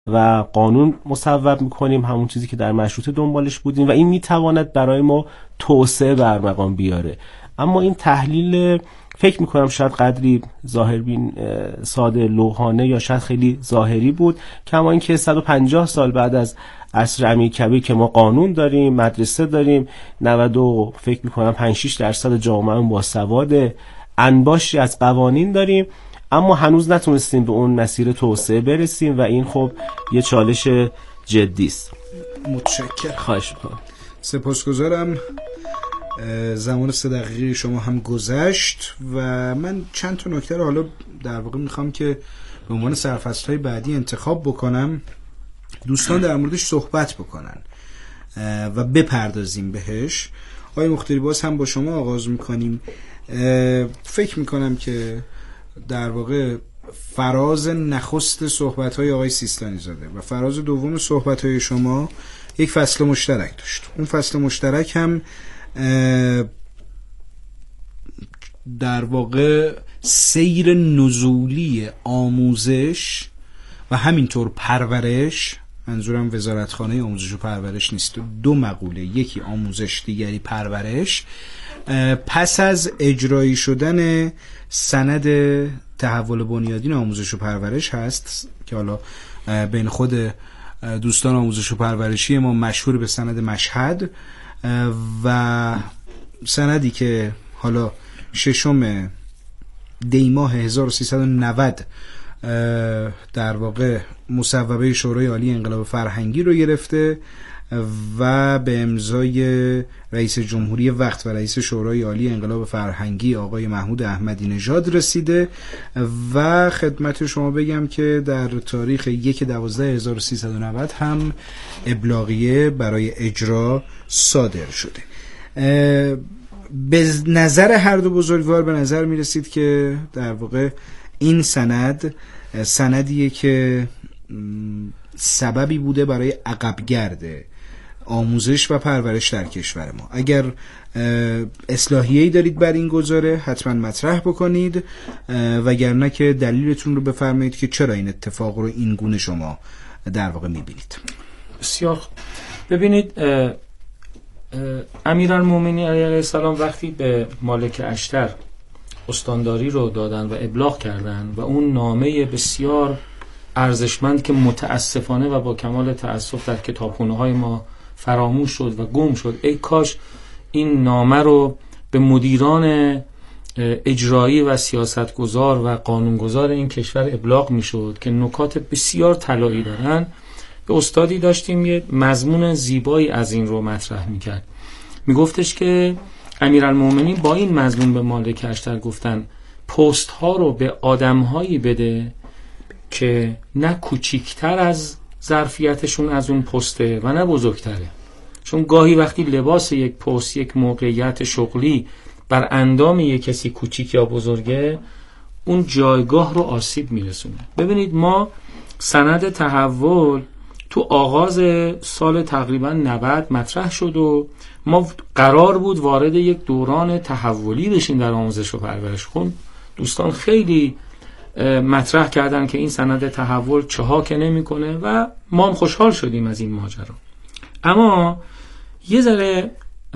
و قانون مصوب میکنیم، همون چیزی که در مشروطه دنبالش بودیم و این میتواند برای ما توسعه به ارمغان بیاره. اما این تحلیل فکر میکنم شاید قدری ظاهربین، ساده لوحانه یا شاید خیلی ظاهری بود، کما اینکه 150 سال بعد از عصر امیرکبیر که ما قانون داریم، مدرسه داریم، 90 فکر میکنم 5-6% جامعه باسواد، انباشی از قوانین داریم، اما هنوز نتونستیم به اون مسیر توسعه برسیم و این خب یه چالش جدی است. متشکرم. خواهش میکنم. سپاسگزارم. زمان 3 دقیقه شما هم گذشت و من چند تا نکته رو حالا در واقع میخوام که به عنوان سرفصل‌های بعدی انتخاب بکنم، دوستان در موردش صحبت بکنن و بپردازیم بهش. آقای مختاری باز هم با شما آغاز میکنیم. فکر میکنم که در واقع فراز نخست صحبت‌های آقای سیستانی زاده و فراز دوم صحبت‌های شما یک فصل مشترک داشت. اون فصل مشترک هم در واقع سیر نزولی آموزش و همینطور پرورش، منظورم وزارتخانه آموزش و پرورش نیست، 2 مقوله، یکی آموزش دیگری پرورش، پس از اجرایی شدن سند تحول بنیادین آموزش و پرورش هست که حالا بین خود دوستان آموزش و پرورشی ما مشهور به سند مشهد و سندی که حالا 6 دی ماه 1390 در واقع مصوبه شورای عالی انقلاب فرهنگی رو گرفته و به امضای رئیس جمهوری وقت و رئیس شورای عالی انقلاب فرهنگی آقای محمود احمدی نژاد رسیده و خدمت شما بگم که در تاریخ 1/12/1390 هم ابلاغیه برای اجرا صادر شده. به نظر هر دو بزرگوار به نظر می رسید که در واقع این سندیه که سببی بوده برای عقبگرد آموزش و پرورش در کشور ما. اگر اصلاحیه‌ای دارید بر این گزاره حتما مطرح بکنید، وگرنه که دلیلتون رو بفرمایید که چرا این اتفاق رو این گونه شما در واقع می‌بینید. بسیار خوب. ببینید امیرالمومنین علیه السلام وقتی به مالک اشتر استانداری رو دادن و ابلاغ کردن و اون نامه بسیار ارزشمند که متاسفانه و با کمال تأسف در کتابخونه‌های ما فراموش شد و گم شد، ای کاش این نامه رو به مدیران اجرایی و سیاستگزار و قانونگذار این کشور ابلاغ میشد که نکات بسیار طلایی دارن. به استادی داشتیم یه مضمون زیبایی از این رو مطرح میکرد، میگفتش که امیرالمومنین با این مضمون به مالک اشتر گفتن پست ها رو به آدم هایی بده که نه کوچیکتر از ظرفیتشون از اون پسته و نه بزرگتره، چون گاهی وقتی لباس یک پست، یک موقعیت شغلی بر اندام یک کسی کوچیک یا بزرگه، اون جایگاه رو آسیب میرسونه. ببینید ما سند تحول تو آغاز سال تقریبا 90 مطرح شد و ما قرار بود وارد یک دوران تحولی بشیم در آموزش و پرورش. خب دوستان خیلی مطرح کردن که این سند تحول چها که نمی‌کنه و ما هم خوشحال شدیم از این ماجرا. اما یه ذره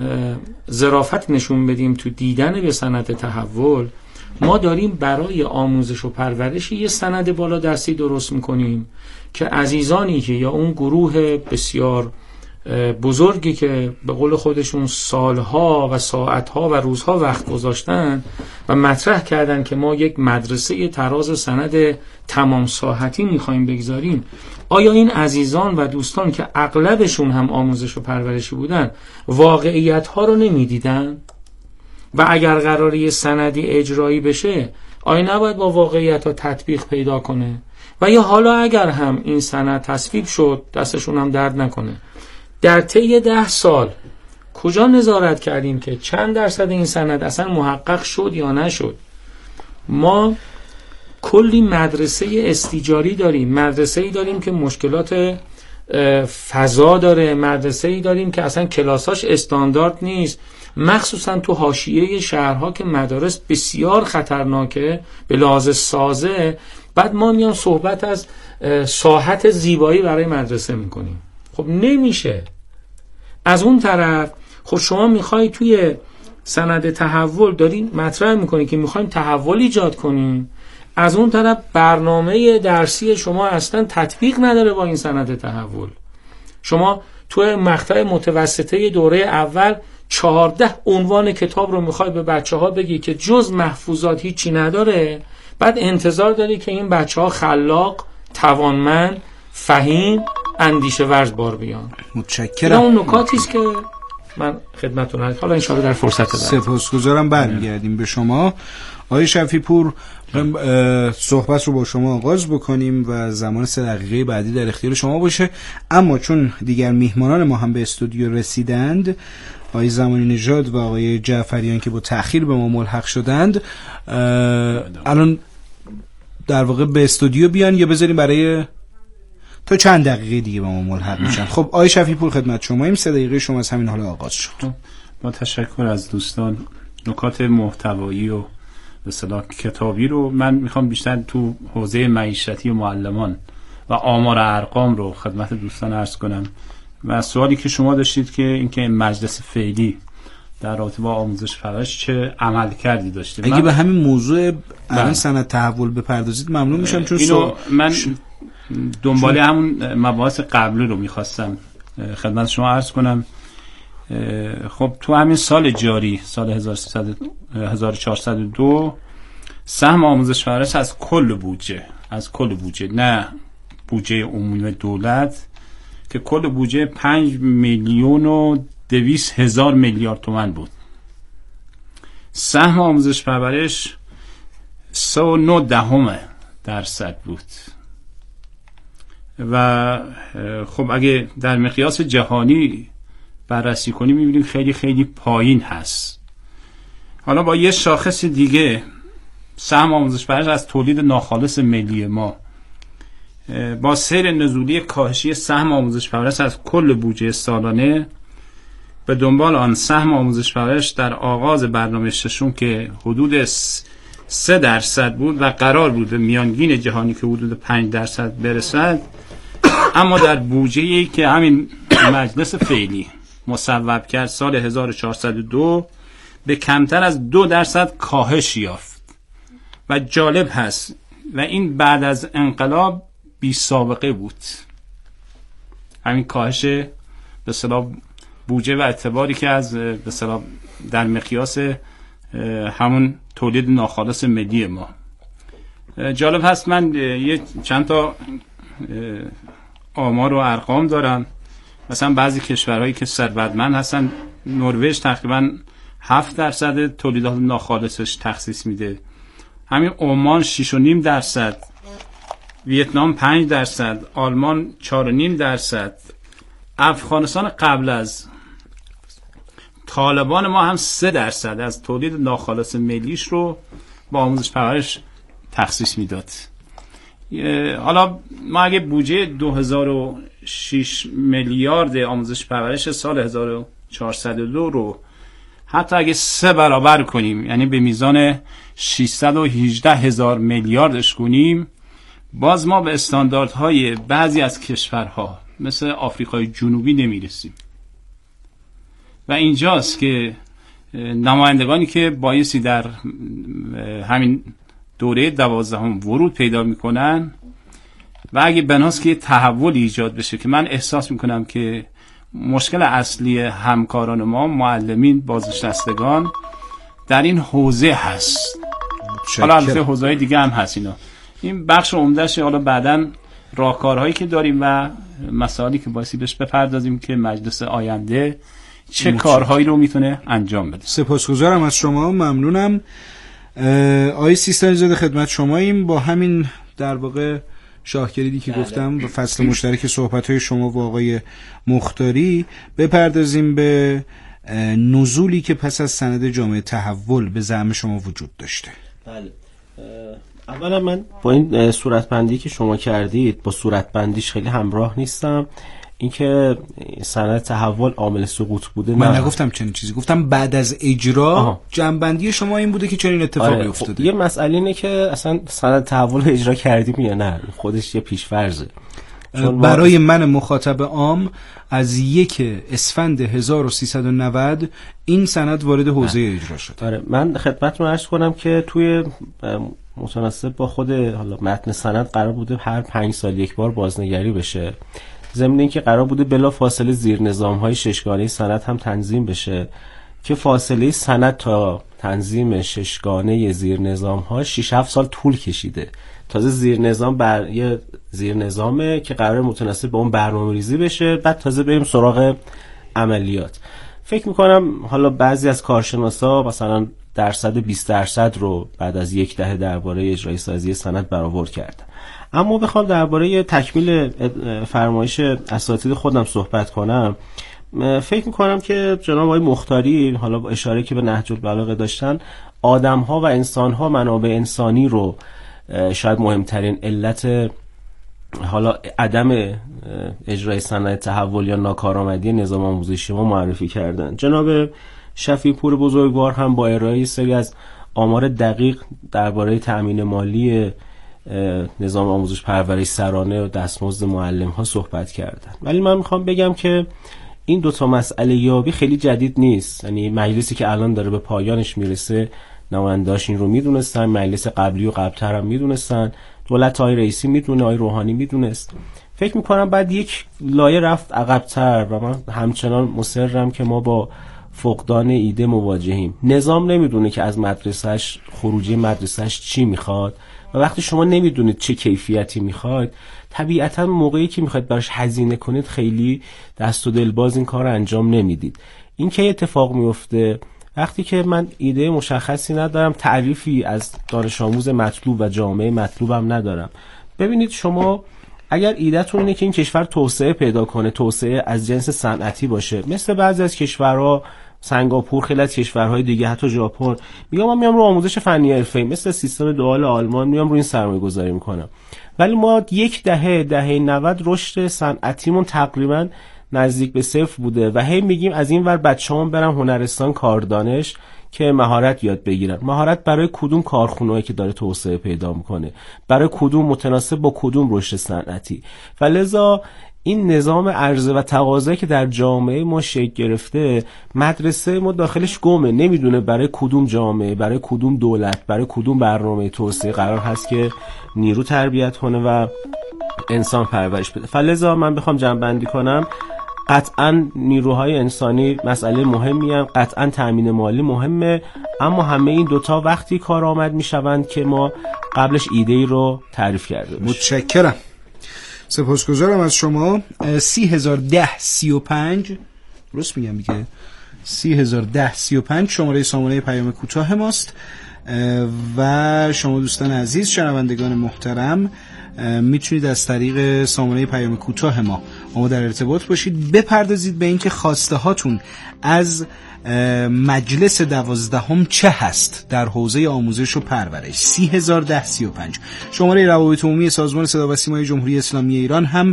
ظرافت نشون بدیم تو دیدن به سند تحول. ما داریم برای آموزش و پرورش یه سند بالا دستی درست میکنیم که عزیزانی که یا اون گروه بسیار بزرگی که به قول خودشون سالها و ساعتها و روزها وقت گذاشتن و مطرح کردن که ما یک مدرسه تراز سند تمام ساحتی میخوایم بگذاریم، آیا این عزیزان و دوستان که اغلبشون هم آموزش و پرورشی بودن واقعیت ها رو نمیدیدن؟ و اگر قراره یه سندی اجرایی بشه آیا نباید با واقعیت ها تطبیق پیدا کنه؟ و یا حالا اگر هم این سند تصویب شد، دستشون هم درد نکنه، در طی 10 سال کجا نظارت کردیم که چند درصد این سند اصلا محقق شد یا نشد؟ ما کلی مدرسه استیجاری داریم، مدرسه‌ای داریم که مشکلات فضا داره، مدرسه‌ای داریم که اصلا کلاساش استاندارد نیست، مخصوصا تو حاشیه شهرها که مدارس بسیار خطرناکه به لحاظ سازه. بعد ما میان صحبت از ساحت زیبایی برای مدرسه میکنیم. خب نمیشه. از اون طرف خب شما میخوای توی سند تحول دارین مطرح میکنی که میخوایم تحول ایجاد کنیم، از اون طرف برنامه درسی شما اصلا تطبیق نداره با این سند تحول. شما توی مقطع متوسطه دوره اول 14 عنوان کتاب رو میخوای به بچه ها بگی که جز محفوظات هیچی نداره، بعد انتظار داری که این بچه ها خلاق، توانمند، فهیم، اندیشه ورز بار بیان. متشکرم. اون نکاتی است که من خدمتتون هستم. حالا ان شاءالله در فرصت بعد. سپاسگزارم. برمیگردیم به شما آقای شفیع پور. صحبت رو با شما آغاز بکنیم و زمان 3 دقیقه بعدی در اختیار شما باشه، اما چون دیگر میهمانان ما هم به استودیو رسیدند، آقای زمانی نژاد و آقای جعفریان که با تأخیر به ما ملحق شدند، الان در واقع به استودیو بیان یا بذاریم برای تا چند دقیقه دیگه به ما ملحق میشن. خب آقای شفیع پور خدمت شما، این 3 دقیقه شما از همین حالا آغاز شد. با تشکر از دوستان، نکات محتوایی و به اصطلاح کتابی رو من میخوام بیشتر تو حوزه معیشتی و معلمان و آمار ارقام رو خدمت دوستان عرض کنم. و سوالی که شما داشتید که اینکه مجلس فعلی در رابطه با آموزش پرورش چه عمل کردی داشته، اگه به همین موضوع الان سند تحول بپردازید ممنون میشم، چون من دنباله همون مباحث قبلی رو میخواستم خدمت شما عرض کنم. خب تو همین سال جاری، سال 1402 سهم آموزش پرورش از کل بودجه نه بودجه عمومی دولت که کل بودجه 5,200,000 میلیارد تومان بود، سهم آموزش پرورش 0.9% بود. و خب اگه در مقیاس جهانی بررسی کنیم می‌بینیم خیلی خیلی پایین هست. حالا با یه شاخص دیگه، سهم آموزش پرورش از تولید ناخالص ملی ما با سیر نزولی کاهشی سهم آموزش پرورش از کل بودجه سالانه، به دنبال آن سهم آموزش پرورش در آغاز برنامه ششم که حدود 3% بود و قرار بود به میانگین جهانی که حدود 5% برسد، اما در بودجه‌ای که همین مجلس فعلی مصوب کرد سال 1402 به کمتر از 2% کاهش یافت. و جالب هست و این بعد از انقلاب بی سابقه بود، همین کاهش به اصطلاح بودجه و اعتباری که از به اصطلاح در مقیاس همون تولید ناخالص ملی ما. جالب هست، من یه چند تا آمار و ارقام دارم. مثلا بعضی کشورهایی که ثروتمند هستن، نروژ تقریبا 7% تولیدات ناخالصش تخصیص میده، همین عمان 6.5%، ویتنام 5%، آلمان 4.5%، افغانستان قبل از طالبان ما هم 3% از تولید ناخالص ملیش رو با آموزش پرورش تخصیص میداد. حالا ما اگه بودجه 2006 میلیارد آموزش پرورش سال 1402 رو حتی اگه 3 برابر کنیم، یعنی به میزان 618,000 میلیاردش کنیم، باز ما به استانداردهای بعضی از کشورها مثل آفریقای جنوبی نمیرسیم. و اینجاست که نمایندگانی که بایستی در همین دوره 12 ورود پیدا میکنن و اگه بناست که تحول ایجاد بشه، که من احساس میکنم که مشکل اصلی همکاران ما، معلمین، بازنشستگان در این حوزه هست. حالا البته حوزه‌های دیگه هم هست. این بخش عمده‌شه. حالا بعداً راهکارهایی که داریم و مسائلی که بایستی بهش بپردازیم که مجلس آینده چه کارهایی رو میتونه انجام بده. سپاسگزارم از شما، ممنونم. آقای سیستانی‌زاده خدمت شماییم. با همین در واقع شاهکلیدی که گفتم و فصل مشترک صحبت‌های شما و آقای مختاری، بپردازیم به نزولی که پس از سند جامعه تحول به زعم شما وجود داشته. بله. اولا من با این صورتبندی که شما کردید، با صورتبندیش خیلی همراه نیستم. اینکه سند تحول عامل سقوط بوده من نه. نگفتم چنین چیزی، گفتم بعد از اجرا جنبندی شما این بوده که چنین اتفاقی افتاده. یه مسئله اینه که اصلا سند تحول رو اجرا کردیم یا نه، خودش یه پیش‌فرضه. برای من مخاطب عام از 1 اسفند 1390 این سند وارد حوزه اجرا شد. آره من خدمتتون عرض کنم که توی متناسب با خود حالا متن سند قرار بوده هر 5 سال یک بار بازنگری بشه، ضمن اینکه قرار بوده بلا فاصله زیر نظام‌های ششگانه سند هم تنظیم بشه که فاصله سند تا تنظیم ششگانه زیر نظام‌ها 6-7 سال طول کشیده. تازه زیر نظام یه زیر نظامه که قرار متناسب با اون برنامه‌ریزی بشه، بعد تازه بریم سراغ عملیات. فکر میکنم حالا بعضی از کارشناسا مثلا درصد 20% رو بعد از 10 دهه درباره اجرای سازی سند برآورد کردن. اما بخوام درباره تکمیل فرمایش اساتید خودم صحبت کنم، فکر میکنم که جناب آقای مختاری حالا با اشاره که به نهج البلاغه داشتن، آدم‌ها و انسان‌ها منابع انسانی رو شاید مهمترین علت حالا عدم اجرای سند تحول یا ناکارآمدی نظام آموزشی ما معرفی کردن. جناب شفیع‌پور بزرگوار هم با ارائه سری از آمار دقیق درباره تأمین مالی نظام آموزش پرورش سرانه و دستمزد معلم ها صحبت کردن. ولی من میخوام بگم که این دوتا مسئله یابی خیلی جدید نیست. یعنی مجلسی که الان داره به پایانش میرسه نماینده‌اش این رو میدونستن، مجلس قبلی و قبل‌تر هم میدونستن، دولت آقای رئیسی میدونه، آقای روحانی میدونست. فکر میکنم بعد یک لایه رفت عقب‌تر و من همچنان مصرم که ما با فقدان ایده مواجهیم. نظام نمیدونه که از مدرسهش خروجی مدرسهش چی میخواد و وقتی شما نمیدونید چه کیفیتی میخواید، طبیعتا موقعی که میخواید براش هزینه کنید خیلی دست و دل باز این کار انجام نمیدید. این که اتفاق میفته وقتی که من ایده مشخصی ندارم، تعریفی از دانش آموز مطلوب و جامعه مطلوبم ندارم. ببینید شما اگر ایده‌تون اینه که این کشور توسعه پیدا کنه، توسعه از جنس صنعتی باشه، مثل بعضی از کشورها، سنگاپور، خیلی از کشورهای دیگه، حتی ژاپن، میگم من میام رو آموزش فنی حرفه‌ای مثل سیستم دوال آلمان میام رو این سرمایه‌گذاری میکنم. ولی ما 10 دهه 90 رشد صنعتیمون تقریبا نزدیک به 0 بوده و هی میگیم از این ور بچه‌هام برن هنرستان کاردانش که مهارت یاد بگیرن. مهارت برای کدوم کارخونه‌ای که داره توسعه پیدا میکنه، برای کدوم متناسب با کدوم رشد صنعتی. و لذا این نظام عرضه و تقاضا که در جامعه ما شکل گرفته، مدرسه ما داخلش گمه، نمیدونه برای کدوم جامعه، برای کدوم دولت، برای کدوم برنامه توسعه قرار هست که نیرو تربیت کنه و انسان پرورش بده. فلذا من بخوام جمع‌بندی کنم، قطعاً نیروهای انسانی مسئله مهمی هستند، قطعاً تأمین مالی مهمه، اما همه این دوتا وقتی کارآمد میشوند که ما قبلش ایده‌ای رو تعریف کرده باشیم. متشکرم، سپاسگزارم از شما. 301035 درست میگم دیگه، 301035 شماره سامانه پیام کوتاه ماست و شما دوستان عزیز، شنوندگان محترم، میتونید از طریق سامانه پیام کوتاه ما در ارتباط باشید. بپردازید به اینکه خواسته هاتون از مجلس 12 چه هست در حوزه آموزش و پرورش. 301035 شماره روابط عمومی سازمان صدا و سیمای جمهوری اسلامی ایران هم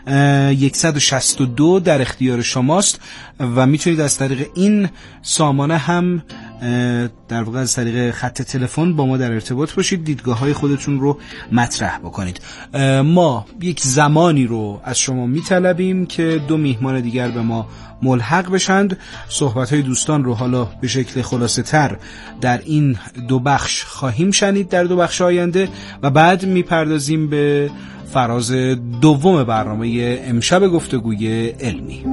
162 در اختیار شماست و میتونید از طریق این سامانه هم در واقع از طریق خط تلفن با ما در ارتباط باشید، دیدگاه‌های خودتون رو مطرح بکنید. ما یک زمانی رو از شما میطلبیم که 2 میهمان دیگر به ما ملحق بشند. صحبت‌های دوستان رو حالا به شکل خلاصه تر در این 2 بخش خواهیم شنید در 2 بخش آینده و بعد میپردازیم به فراز دوم برنامه امشب گفتگوی علمی.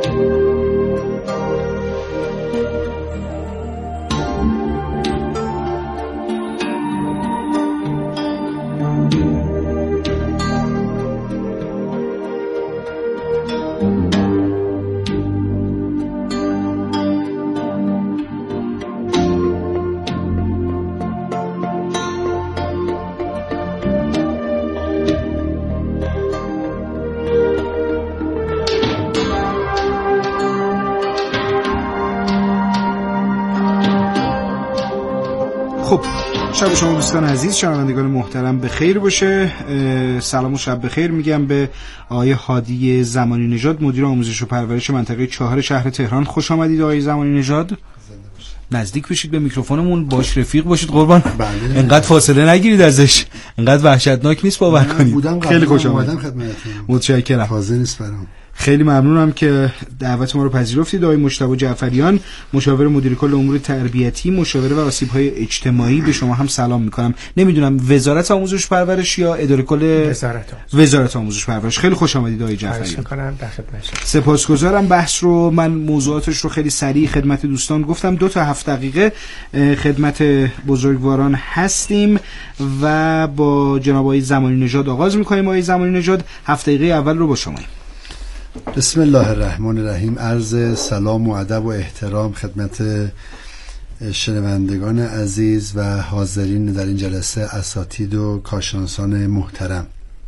خب شب شما دوستان عزیز، شنوندگان محترم بخیر باشه. سلام و شب بخیر میگم به آقای هادی زمانی نژاد، مدیر آموزش و پرورش منطقه 4 شهر تهران. خوش آمدید آقای زمانی نژاد. نزدیک بشید به میکروفونمون، باش رفیق باشید قربان. بله. انقدر فاصله نگیرید ازش، انقدر وحشتناک نیست باور کنید. خیلی خوش آمدید خدمتتون. متشکرم. فاضل نیست برام. خیلی ممنونم که دعوت ما رو پذیرفتید. آقای مجتبی جعفریان، مشاور مدیر کل امور تربیتی، مشاوره و آسیب‌های اجتماعی، به شما هم سلام می‌کنم. نمیدونم وزارت آموزش پرورش یا اداره کل وزارت آموزش پرورش. خیلی خوش آمدید آقای جعفریان. می‌کنم در خدمت شما. سپاسگزارم. بحث رو من موضوعاتش رو خیلی سریع خدمت دوستان گفتم. 2 تا 7 دقیقه خدمت بزرگواران هستیم و با جناب آقای زمانی نژاد آغاز می‌کنیم. آقای زمانی نژاد 7 دقیقه اول رو با شما. بسم الله الرحمن الرحیم. عرض سلام و ادب و احترام خدمت شنوندگان عزیز و حاضرین در این جلسه، اساتید و کارشناسان محترم.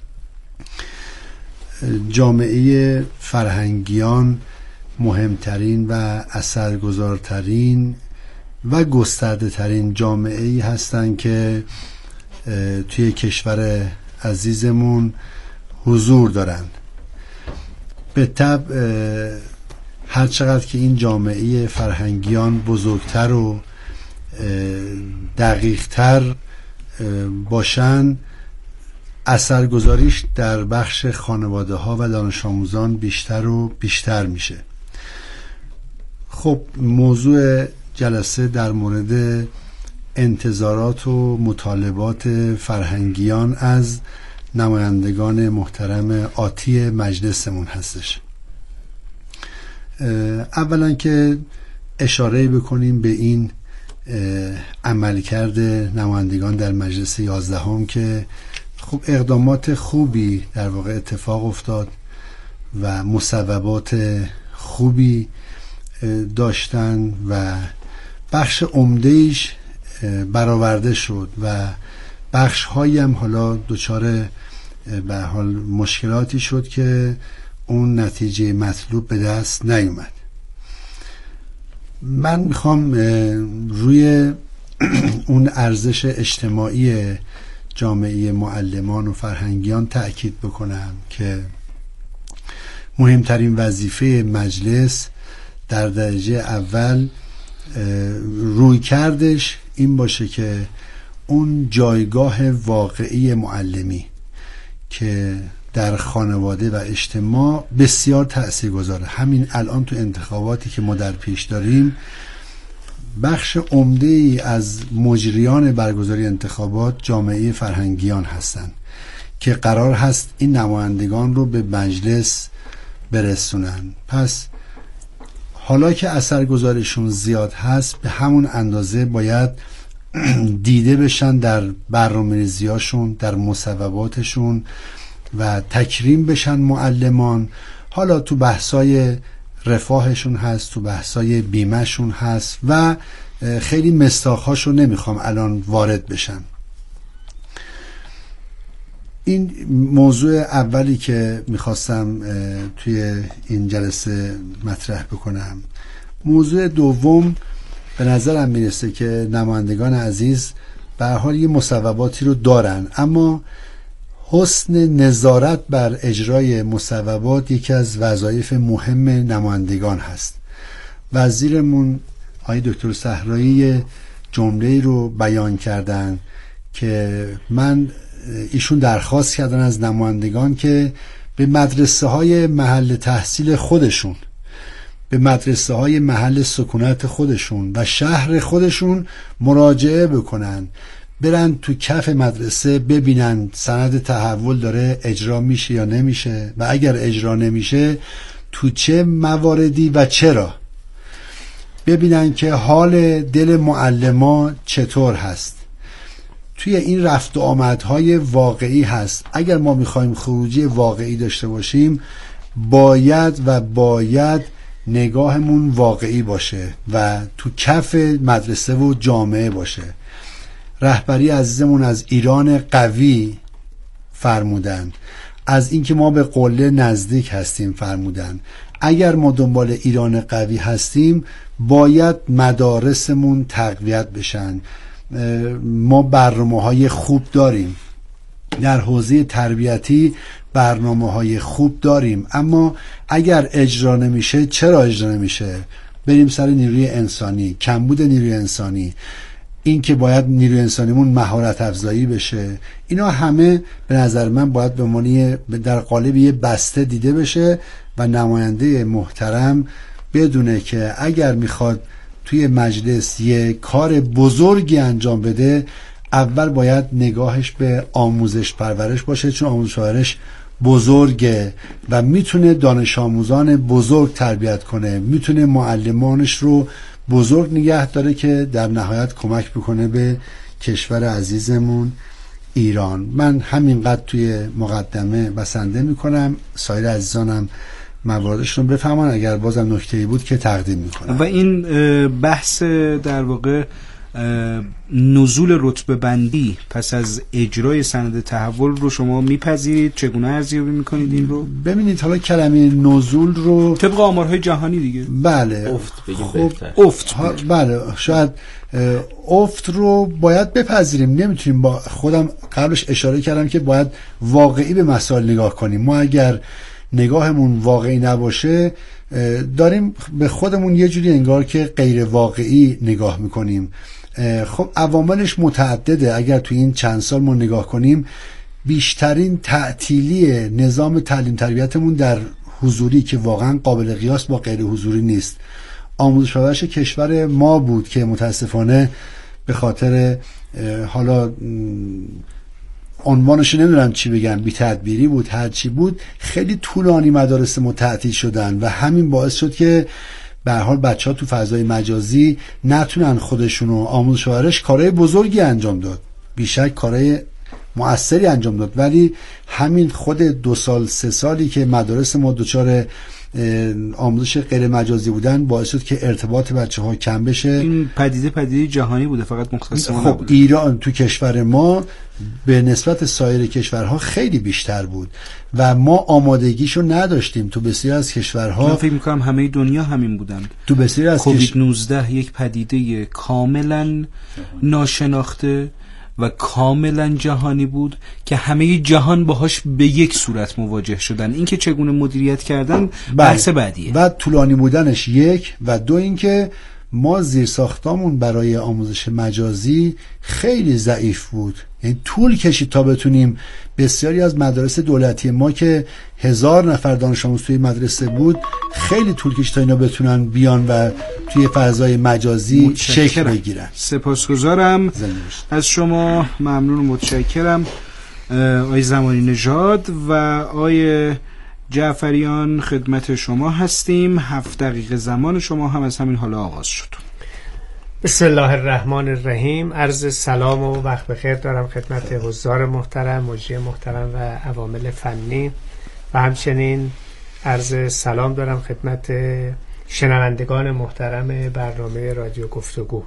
جامعه فرهنگیان مهمترین و اثرگذارترین و گسترده ترین جامعه‌ای هستند که توی کشور عزیزمون حضور دارند. به طبع هر چقدر که این جامعه فرهنگیان بزرگتر و دقیقتر باشن، اثرگذاریش در بخش خانواده ها و دانش آموزان بیشتر و بیشتر میشه. خب موضوع جلسه در مورد انتظارات و مطالبات فرهنگیان از نمایندگان محترم آتی مجلسمون هستش. اولا که اشاره بکنیم به این عملکرد نمایندگان در مجلس 11 که خب اقدامات خوبی در واقع اتفاق افتاد و مصوبات خوبی داشتن و بخش عمده‌ایش برآورده شد و بخش هایی هم حالا دچار به حال مشکلاتی شد که اون نتیجه مطلوب به دست نیومد. من میخوام روی اون ارزش اجتماعی جامعه معلمان و فرهنگیان تأکید بکنم که مهمترین وظیفه مجلس در درجه اول روی کردش این باشه که اون جایگاه واقعی معلمی که در خانواده و اجتماع بسیار تأثیرگذاره. همین الان تو انتخاباتی که ما در پیش داریم، بخش عمده‌ای از مجریان برگزاری انتخابات جامعه فرهنگیان هستند که قرار هست این نمایندگان رو به مجلس برسونن. پس حالا که اثرگذاریشون زیاد هست، به همون اندازه باید دیده بشن در برنامه‌ریزیاشون، در مصوباتشون و تکریم بشن معلمان. حالا تو بحثای رفاهشون هست، تو بحثای بیمهشون هست و خیلی مستاخهاشو نمیخوام الان وارد بشم. این موضوع اولی که میخواستم توی این جلسه مطرح بکنم. موضوع دوم، به نظرم میرسه که نمایندگان عزیز به هر حال یه مصوباتی رو دارن، اما حسن نظارت بر اجرای مصوبات یکی از وظایف مهم نمایندگان هست. وزیرمون آقای دکتر صحرایی جمله‌ای رو بیان کردن که ایشون درخواست کردن از نمایندگان که به مدرسه های محل تحصیل خودشون، به مدرسه های محل سکونت خودشون و شهر خودشون مراجعه بکنن، برن تو کف مدرسه ببینن سند تحول داره اجرا میشه یا نمیشه و اگر اجرا نمیشه تو چه مواردی و چرا، ببینن که حال دل معلما چطور هست. توی این رفت و آمدهای واقعی هست. اگر ما میخوایم خروجی واقعی داشته باشیم باید نگاهمون واقعی باشه و تو کف مدرسه و جامعه باشه. رهبری عزیزمون از ایران قوی فرمودن، از اینکه ما به قله نزدیک هستیم فرمودن. اگر ما دنبال ایران قوی هستیم باید مدارسمون تقویت بشن. ما برنامه‌های خوب داریم در حوزه تربیتی، برنامه‌های خوب داریم، اما اگر اجرا نمیشه، چرا اجرا نمیشه؟ بریم سر نیروی انسانی، کمبود نیروی انسانی، این که باید نیروی انسانیمون مهارت افزایی بشه. اینا همه به نظر من باید به معنی در قالب یه بسته دیده بشه و نماینده محترم بدونه که اگر میخواد توی مجلس یه کار بزرگی انجام بده، اول باید نگاهش به آموزش پرورش باشه، چون آموزش پرورش بزرگه و میتونه دانش آموزان بزرگ تربیت کنه، میتونه معلمانش رو بزرگ نگه داره که در نهایت کمک بکنه به کشور عزیزمون ایران. من همینقدر توی مقدمه بسنده میکنم، سایر عزیزانم مواردشون بفهمن، اگر بازم نکته‌ای بود که تقدیم میکنم. و این بحث در واقع نزول رتبه بندی پس از اجرای سند تحول رو شما میپذیرید؟ چگونه ارزیابی میکنید این رو؟ ببینید حالا کلمه نزول رو طبق آمارهای جهانی دیگه، بله افت بگیم خب بهتر. افت بله شاید افت رو باید بپذیریم. نمیتونیم، با خودم قبلش اشاره کردم که باید واقعی به مسائل نگاه کنیم. ما اگر نگاهمون واقعی نباشه داریم به خودمون یه جوری انگار که غیر واقعی نگاه میکنیم. خب عواملش متعدده. اگر تو این چند سال ما نگاه کنیم، بیشترین تعطیلی نظام تعلیم تربیتمون در حضوری که واقعا قابل قیاس با غیر حضوری نیست. آموزش پرورش کشور ما بود که متاسفانه به خاطر حالا عنوانش نمیدونم چی بگم، بی تدبیری بود، هر چی بود، خیلی طولانی مدارس ما تعطیل شدن و همین باعث شد که به هر حال بچه‌ها تو فضای مجازی نتونن خودشونو. آموزش پرورش کارهای بزرگی انجام داد، بیشک کارهای مؤثری انجام داد، ولی همین خود 2 سال 3 سالی که مدارس ما دچار آموزش غیر مجازی بودن باعث شد که ارتباط بچه‌ها کم بشه. این پدیده جهانی بوده، فقط مختص ما خب نبوده. ایران تو کشور ما به نسبت سایر کشورها خیلی بیشتر بود و ما آمادگیشو نداشتیم. تو بسیاری از کشورها، من فکر می‌کنم همه دنیا همین بودن. تو بسیاری از کووید 19 یک پدیده کاملا ناشناخته و کاملا جهانی بود که همه جهان باهاش به یک صورت مواجه شدن. این که چگونه مدیریت کردن بحث بعدیه. و طولانی بودنش یک، و دو اینکه ما زیرساختامون برای آموزش مجازی خیلی ضعیف بود. یعنی طول کشید تا بتونیم بسیاری از مدارس دولتی ما که 1000 نفر دانش آموز توی مدرسه بود، خیلی طول کشید تا اینا بتونن بیان و توی فضای مجازی شکل بگیرن. سپاسگزارم از شما، ممنون و متشکرم. آقای زمانی نژاد و آقای جعفریان خدمت شما هستیم. 7 دقیقه زمان شما هم از همین حالا آغاز شد. بسم الله الرحمن الرحیم. عرض سلام و وقت بخیر دارم خدمت حضار محترم، مجری محترم و عوامل فنی، و همچنین عرض سلام دارم خدمت شنوندگان محترم برنامه رادیو گفتگو.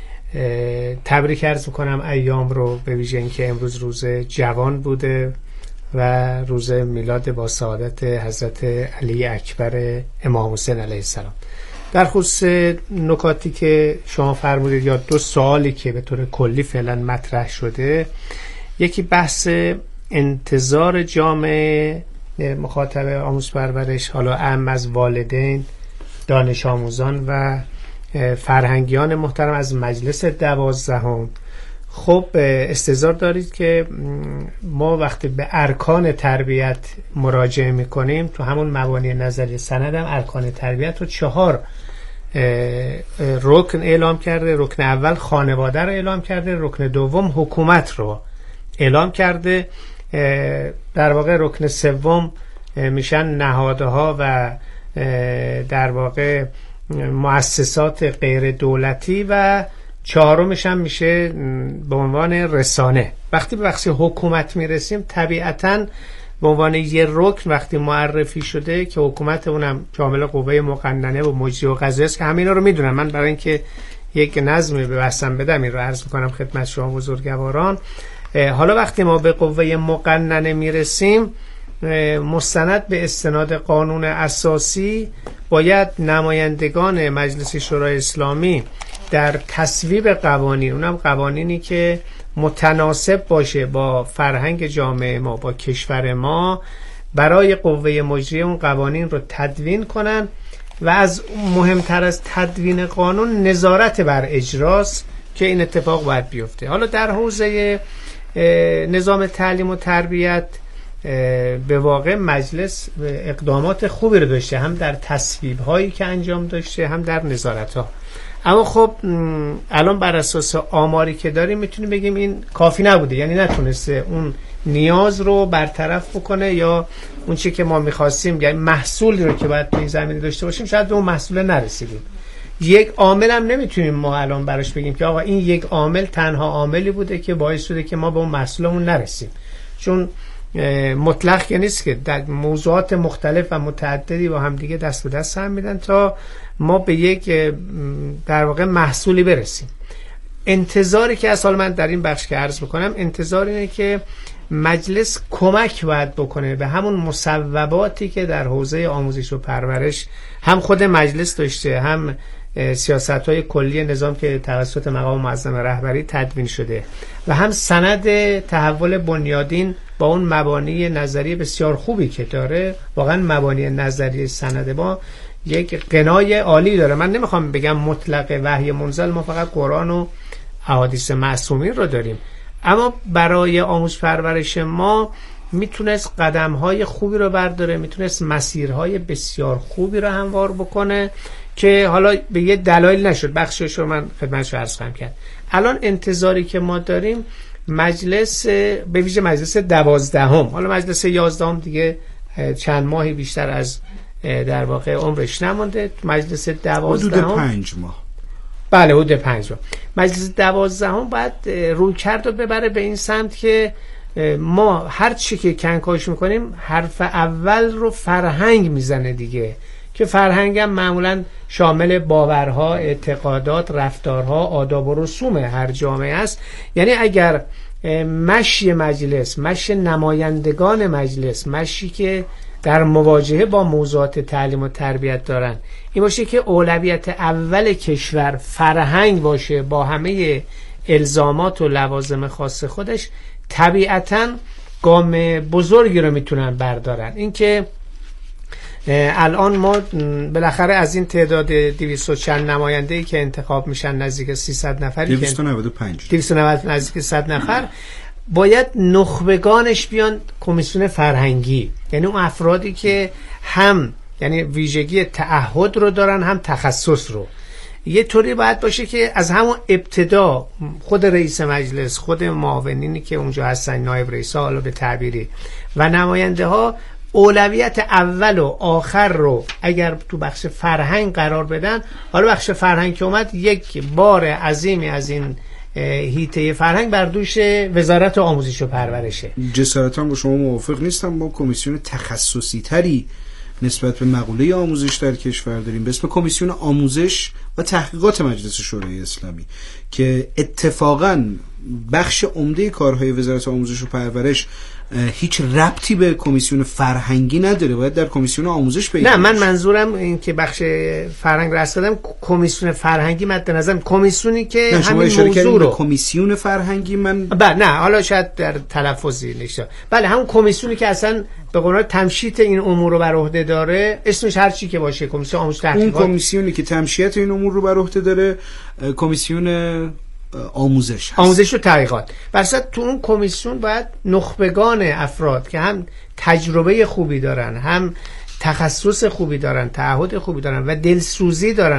تبریک عرض میکنم ایام رو، به ویژه اینکه امروز روز جوان بوده و روز میلاد با سعادت حضرت علی اکبر امام حسین علیه السلام. در خصوص نکاتی که شما فرمودید یا 2 سوالی که به طور کلی فعلا مطرح شده، یکی بحث انتظار جامعه مخاطب آموزش پرورش، حالا اهم از والدین، دانش آموزان و فرهنگیان محترم از مجلس 12. خب استظهار دارید که ما وقتی به ارکان تربیت مراجعه میکنیم، تو همون مبانی نظری سند هم ارکان تربیت رو 4 رکن اعلام کرده. رکن اول خانواده رو اعلام کرده، رکن دوم حکومت رو اعلام کرده، در واقع رکن سوم میشن نهادها و در واقع مؤسسات غیر دولتی و چهارمش هم میشه به عنوان رسانه. وقتی به بخش حکومت میرسیم طبیعتاً به عنوان یه رکن وقتی معرفی شده که حکومت اونم شامل قوه مقننه و مجریه و قضاییه است که همینا رو میدونم. من برای اینکه یک نظمی به بحثم بدم این رو عرض میکنم خدمت شما بزرگواران. حالا وقتی ما به قوه مقننه میرسیم مستند به استناد قانون اساسی باید نمایندگان مجلس شورای اسلامی در تصویب قوانین، اونم قوانینی که متناسب باشه با فرهنگ جامعه ما، با کشور ما، برای قوه مجریه اون قوانین رو تدوین کنن و از مهمتر از تدوین قانون نظارت بر اجراست که این اتفاق باید بیفته. حالا در حوزه نظام تعلیم و تربیت به واقع مجلس اقدامات خوبی رو داشته، هم در تصویب هایی که انجام داشته هم در نظارت ها. اما خب الان بر اساس آماری که داریم میتونیم بگیم این کافی نبوده، یعنی نتونسته اون نیاز رو برطرف بکنه یا اون چی که ما میخواستیم، یعنی محصولی رو که باید توی زمینه داشته باشیم شاید به اون محصول نرسیدیم. یک عامل هم نمیتونیم ما الان براش بگیم که آقا این یک عامل تنها عاملی بوده که باعث شده که ما به اون محصولمون نرسیم، چون مطلق که نیست که در موضوعات مختلف و متعددی با هم دیگه دست به دست هم میدن تا ما به یک در واقع محصولی برسیم. انتظاری که اصلا من در این بخش که عرض میکنم انتظار اینه که مجلس کمک باید بکنه به همون مصوباتی که در حوزه آموزش و پرورش هم خود مجلس داشته، هم سیاست‌های کلی نظام که توسط مقام معظم رهبری تدوین شده و هم سند تحول بنیادین با اون مبانی نظری بسیار خوبی که داره. واقعا مبانی نظری سند ما یک قنای عالی داره. من نمیخوام بگم مطلق وحی منزل، ما فقط قرآن و احادیث معصومین رو داریم، اما برای آموزش پرورش ما میتونست قدم‌های خوبی رو برداره، میتونست مسیرهای بسیار خوبی رو هموار بکنه که حالا به یه دلایل نشد، بخشش رو من خدمتش عرض خواهم کرد. الان انتظاری که ما داریم مجلس، به ویژه مجلس 12، حالا مجلس 11 دیگه چند ماهی بیشتر از در واقع عمرش نمونده، مجلس 12 حدود 5 ماه، بله حدود 5 ماه، مجلس 12 باید روی کرد و ببره به این سمت که ما هر چی که کنکاش میکنیم حرف اول رو فرهنگ میزنه دیگه، که فرهنگ هم معمولا شامل باورها، اعتقادات، رفتارها، آداب و رسوم هر جامعه است. یعنی اگر مشی مجلس، مشی نمایندگان مجلس، مشی که در مواجهه با موضوعات تعلیم و تربیت دارن این باشه که اولویت اول کشور فرهنگ باشه با همه الزامات و لوازم خاص خودش، طبیعتاً گام بزرگی رو میتونن بردارن. این که الان ما بالاخره از این تعداد 200 چند نماینده‌ای که انتخاب میشن نزدیک 300 نفری، 295 نزدیک 100 نفر، باید نخبگانش بیان کمیسیون فرهنگی، یعنی اون افرادی که هم یعنی ویژگی تعهد رو دارن هم تخصص رو. یه طوری باید باشه که از همون ابتدا خود رئیس مجلس، خود معاونینی که اونجا هستن، نایب رئیس ها حالا به تعبیری، و نماینده ها اولویت اول و آخر رو اگر تو بخش فرهنگ قرار بدن. حالا بخش فرهنگ که اومد، یک بار عظیمی از این هیته فرهنگ بر دوش وزارت آموزش و پرورشه. جسارتاً با شما موافق نیستم. ما کمیسیون تخصصی تری نسبت به مقوله آموزش در کشور داریم به اسم کمیسیون آموزش و تحقیقات مجلس شورای اسلامی که اتفاقاً بخش عمده کارهای وزارت آموزش و پرورش هیچ ربطی به کمیسیون فرهنگی نداره، باید در کمیسیون آموزش پیدا نه، من منظورم این که بخش فرهنگ راست دادم، کمیسیون فرهنگی مد نظرم کمیسیونی که همین موضوع رو کمیسیون فرهنگی من نه حالا شاید در تلفظی نشه، بله همون کمیسیونی که اصلا به قرار تمشیط این امور رو بر عهده داره، اسمش هر چی که باشه، کمیسیون آموزش تحقیقات. اون کمیسیونی که تمشیط این امور رو بر عهده داره کمیسیون آموزش و تحقیقات. واسه تو اون کمیسیون باید نخبگان افراد که هم تجربه خوبی دارن، هم تخصص خوبی دارن، تعهد خوبی دارن و دلسوزی دارن